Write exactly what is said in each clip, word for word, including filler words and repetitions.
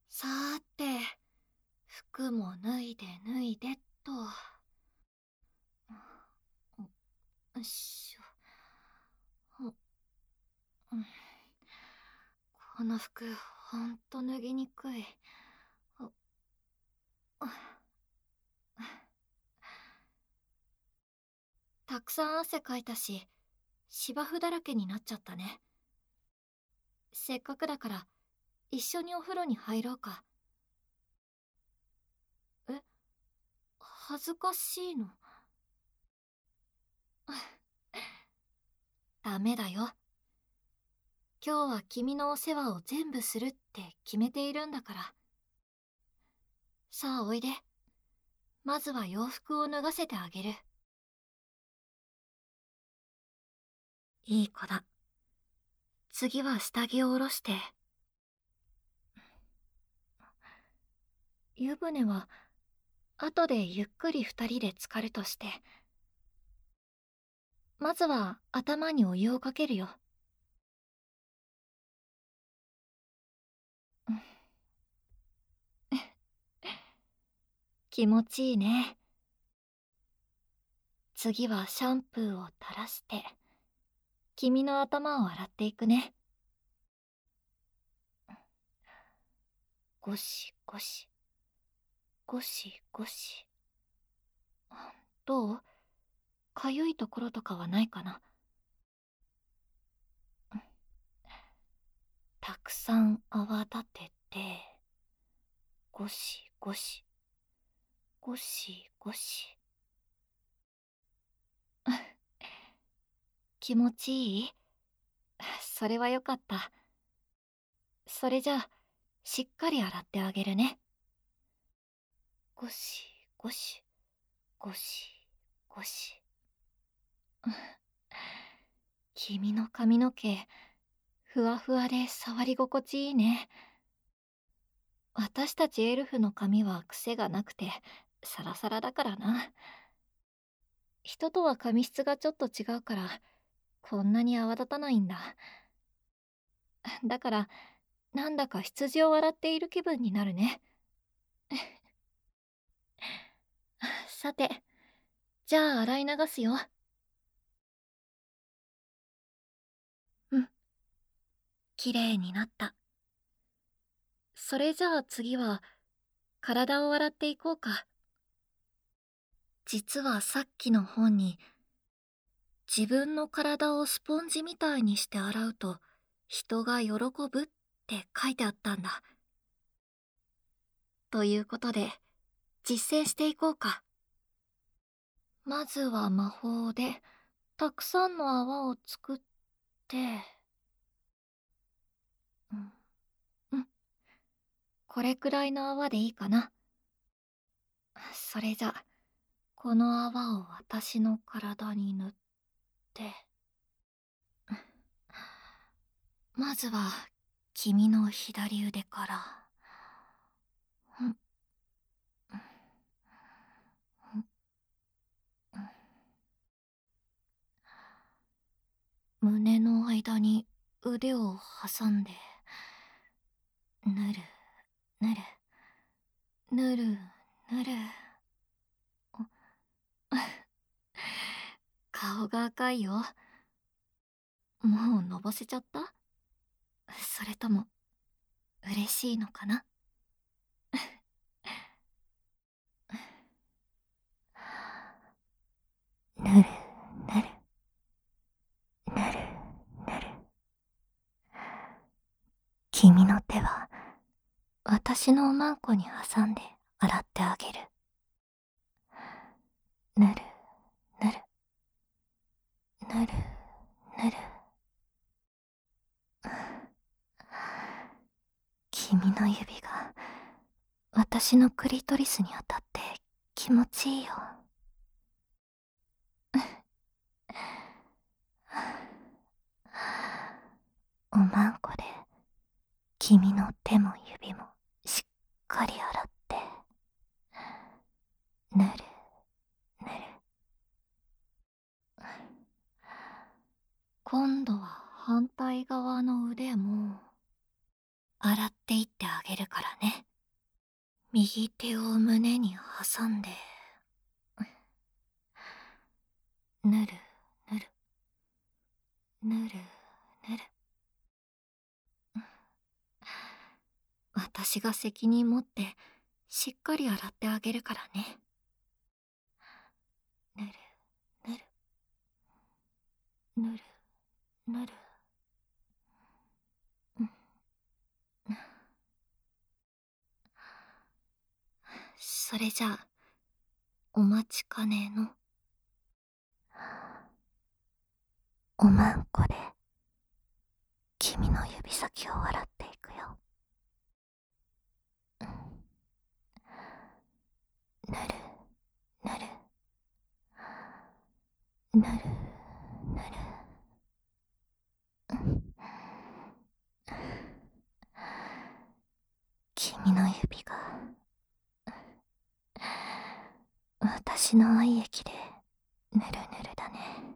さーて、服も脱いで脱いでっと。よいしょ。うんこの服、ほんと脱ぎにくい。あたくさん汗かいたし、芝生だらけになっちゃったね。せっかくだから、一緒にお風呂に入ろうか。え、恥ずかしいの？ダメだよ。今日は君のお世話を全部するって決めているんだから。さあおいで。まずは洋服を脱がせてあげる。いい子だ。次は下着を下ろして。湯船は後でゆっくり二人で浸かるとして。まずは頭にお湯をかけるよ。気持ちいいね。次はシャンプーを垂らして、君の頭を洗っていくね。ゴシゴシ、ゴシゴシ。どう？かゆいところとかはないかな？たくさん泡立てて、ゴシゴシ、ゴシゴシ。気持ちいい？それはよかった。それじゃあ、しっかり洗ってあげるね。ゴシゴシ、ゴシゴシ。君の髪の毛、ふわふわで触り心地いいね。私たちエルフの髪は癖がなくて、サラサラだからな。人とは髪質がちょっと違うから、こんなに泡立たないんだ。だから、なんだか羊を洗っている気分になるね。さて、じゃあ洗い流すよ。うん、きれいになった。それじゃあ次は、体を洗っていこうか。実はさっきの本に、自分の体をスポンジみたいにして洗うと、人が喜ぶって書いてあったんだ。ということで、実践していこうか。まずは魔法で、たくさんの泡を作って、うん、うん、これくらいの泡でいいかな。それじゃ、この泡を私の体に塗って、まずは君の左腕から。うん胸の間に腕を挟んで、ぬる、ぬる、ぬる、ぬる。顔が赤いよ。もうのぼせちゃった？それとも、嬉しいのかな？ぬる、ぬる、ぬる、ぬる。君の手は、私のおまんこに挟んで洗ってあげる。ぬる、ぬる、ぬる、ぬる。君の指が私のクリトリスに当たって気持ちいいよ。おまんこで君の手も指もしっかり洗って、ぬる、ぬる。今度は反対側の腕も洗っっていってあげるからね。右手を胸に挟んで、ぬるぬる、ぬるぬる。私が責任持ってしっかり洗ってあげるからね。ぬるぬる、ぬるぬる。それじゃあ、お待ちかねの。おまんこで君の指先を洗っていくよ。ぬるぬる、ぬるぬる。君の指が私の愛液でぬるぬるだね。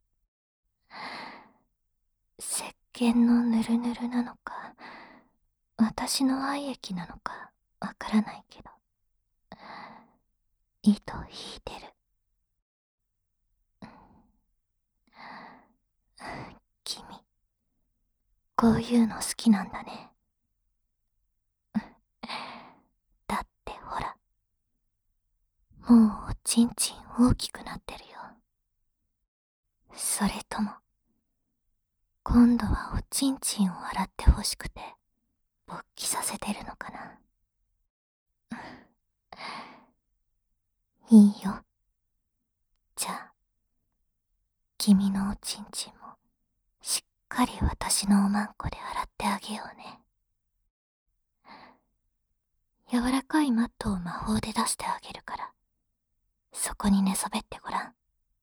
石鹸のぬるぬるなのか、私の愛液なのかわからないけど、糸引いてる。君、こういうの好きなんだね。だってほら、もうおちんちん大きくなってるよ。それとも、今度はおちんちんを洗ってほしくて勃起させてるのかな。いいよ。じゃあ、君のおちんちんもしっかり私のおまんこで洗ってあげようね。柔らかいマットを魔法で出してあげるから、そこに寝そべってごらん。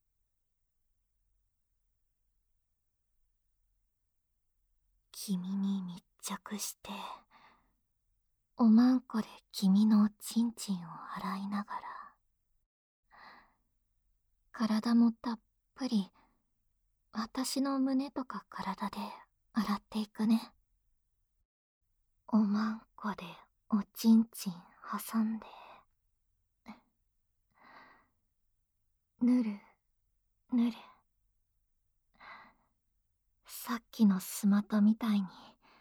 君に密着して、おまんこで君のおちんちんを洗いながら、体もたっぷり私の胸とか体で洗っていくね。おまんこでおちんちん挟んで、ぬるぬる。さっきのスマタみたいに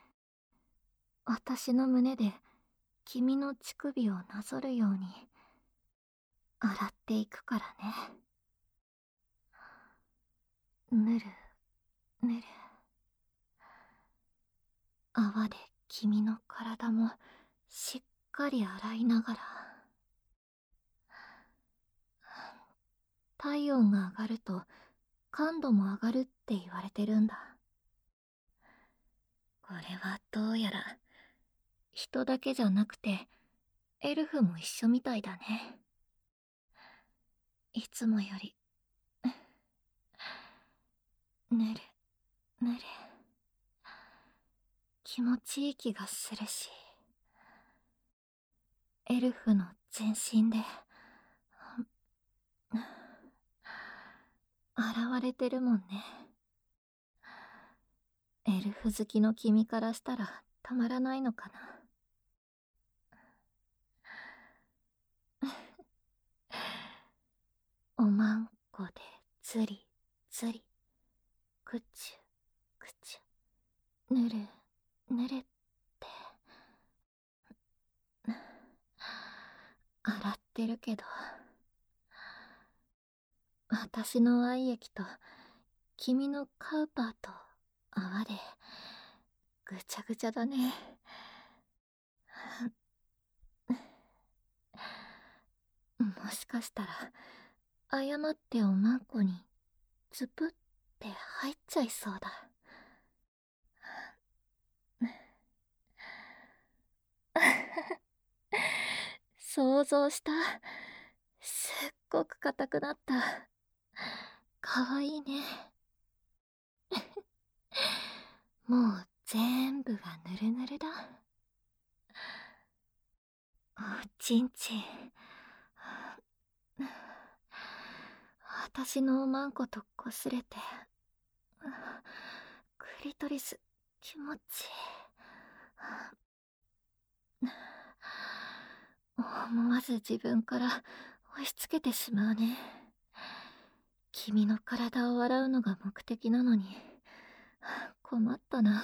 私の胸で君の乳首をなぞるように洗っていくからね。ぬるぬる。泡で君の体もしっかり洗いながら。体温が上がると感度も上がるって言われてるんだ。これはどうやら人だけじゃなくてエルフも一緒みたいだね。いつもよりぬるぬる、気持ちいい気がするし、エルフの全身で洗われてるもんね。エルフ好きの君からしたらたまらないのかな。おまんこでずりずり、くちゅくちゅ、ぬるぬるって洗ってるけど、私の愛液と君のカウパーと泡でぐちゃぐちゃだね。もしかしたら誤っておまんこにズプって入っちゃいそうだ。想像した。すっごく硬くなった。かわいいね。もう全部がぬるぬるだ。おちんちん、私のおまんことこすれて、クリトリス気持ちいい。 思わず自分から押し付けてしまうね。君の体を洗うのが目的なのに、困ったな。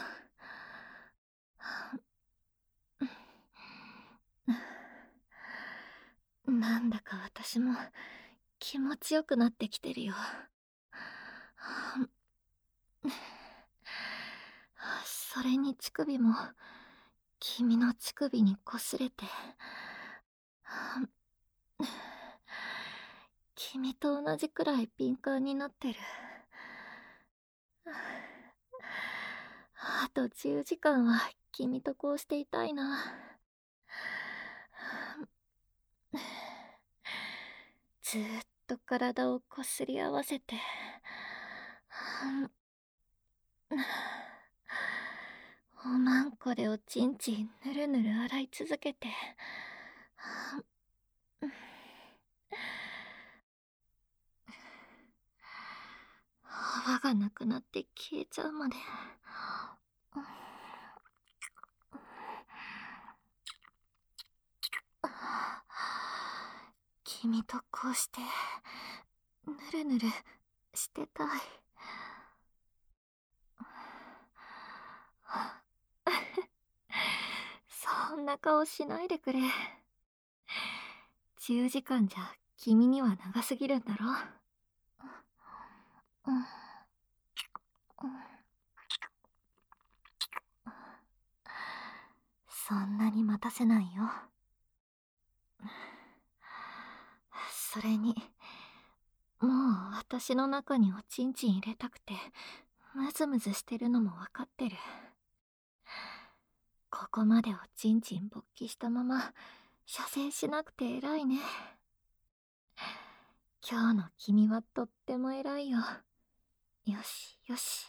なんだか私も気持ちよくなってきてるよ。それに乳首も君の乳首に擦れて、君と同じくらい敏感になってる。あとじゅうじかんは君とこうしていたいな。ずーっと体をこすり合わせて、おまんこでおちんちんぬるぬる洗い続けて、泡がなくなって消えちゃうまで。君とこうしてぬるぬるしてたい。そんな顔しないでくれ。じゅうじかんじゃ君には長すぎるんだろ。うん、うん、そんなに待たせないよ。それに、もう私の中におちんちん入れたくてムズムズしてるのもわかってる。ここまでおちんちん勃起したまま射精しなくて偉いね。今日の君はとっても偉いよ。よしよし。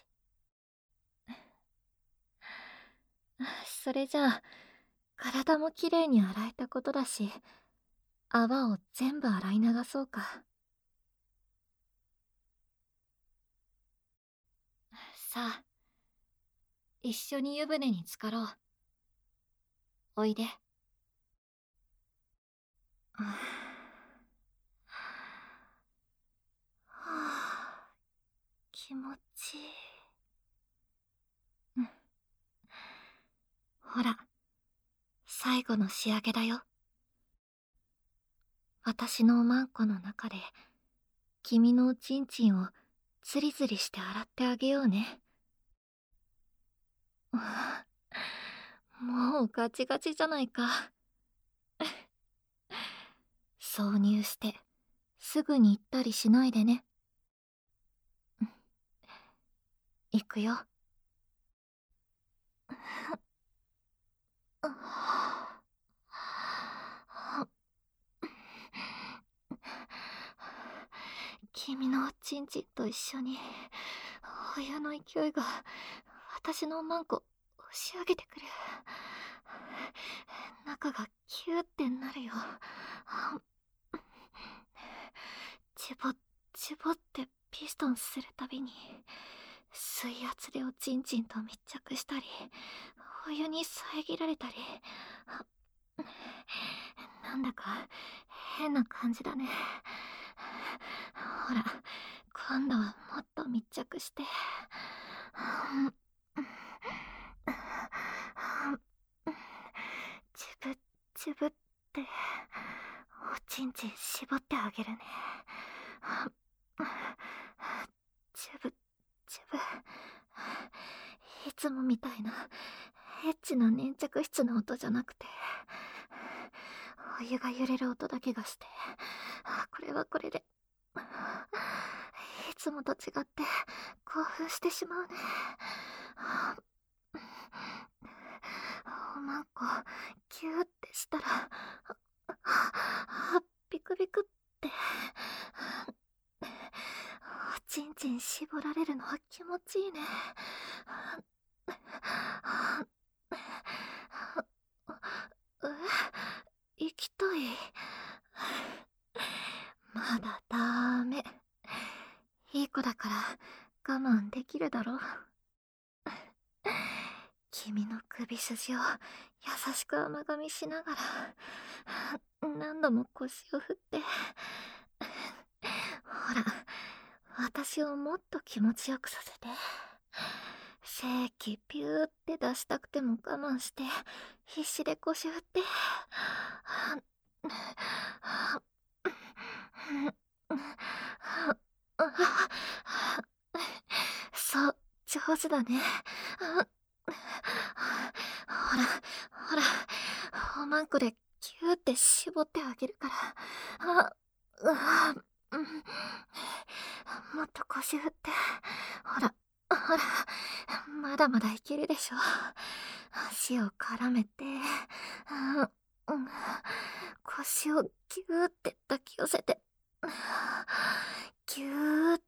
それじゃあ体もきれいに洗えたことだし、泡を全部洗い流そうか。さあ、一緒に湯船に浸かろう。おいで。はあ、気持ちいい。うん。ほら、最後の仕上げだよ。私のおまんこの中で君のおちんちんをズリズリして洗ってあげようね。もうガチガチじゃないか。挿入してすぐに行ったりしないでね。行くよ。君のおちんちんと一緒にお湯の勢いが私のマンコ押し上げてくる。中がキューってなるよ。チボチボってピストンするたびに水圧でおちんちんと密着したり、お湯に遮られたり、なんだか変な感じだね。ほら、今度はもっと密着して。チブチブっておちんちん絞ってあげるね。チブチブ、いつもみたいなエッチな粘着質の音じゃなくて、お湯が揺れる音だけがして、これはこれでいつもと違って興奮してしまうね。おまんこキューってしたらビクビクっておちんちん絞られるのは気持ちいいね。え、行きたい。まだダメ。いい子だから我慢できるだろ。君の首筋を優しく甘噛みしながら何度も腰を振って。ほら、私をもっと気持ちよくさせて。精気ピューって出したくても我慢して必死で腰振って。そう、上手だね。ほら、ほら、おまんこでキューって絞ってあげるから。あ、うわ、うん。もっと腰振って。ほら、ほら、まだまだいけるでしょ。足を絡めて、うん、腰をギューって抱き寄せて、ギューって、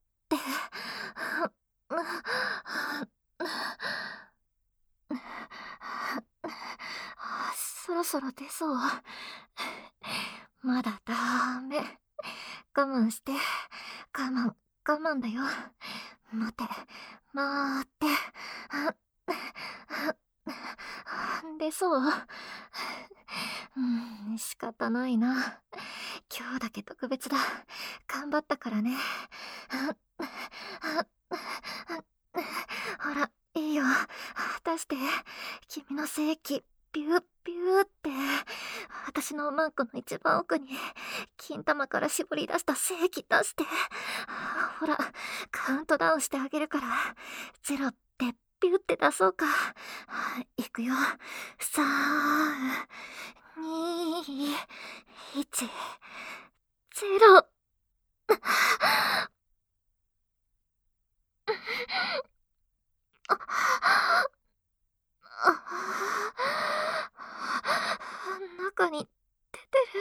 そろそろ出そう。まだダメ。我慢して。我慢、我慢だよ。待て、待って。出そう。うん、仕方ないな。今日だけ特別だ。頑張ったからね。ほら、いいよ。出して。君の精液、ビュービューって。私のマンコの一番奥に、金玉から絞り出した精液出して。ほら、カウントダウンしてあげるから。ゼロってビューって出そうか。いくよ。さん、に、いち、ゼロ。中に出てる。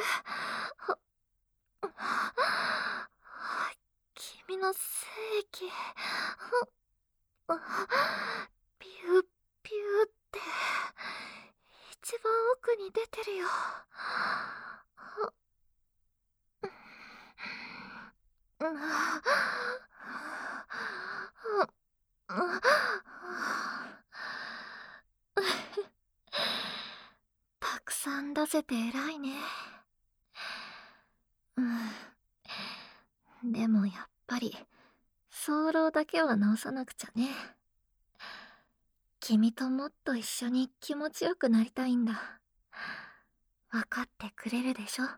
君の精液。ピューピューって一番奥に出てるよ。たくさん出せて偉いね。うん。でもやっぱり早漏だけは直さなくちゃね。君ともっと一緒に気持ちよくなりたいんだ。わかってくれるでしょ。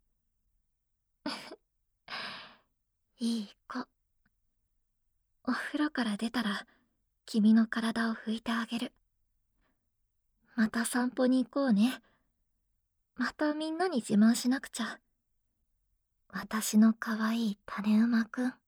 いい子。お風呂から出たら君の体を拭いてあげる。また散歩に行こうね。またみんなに自慢しなくちゃ。私の可愛い種馬くん。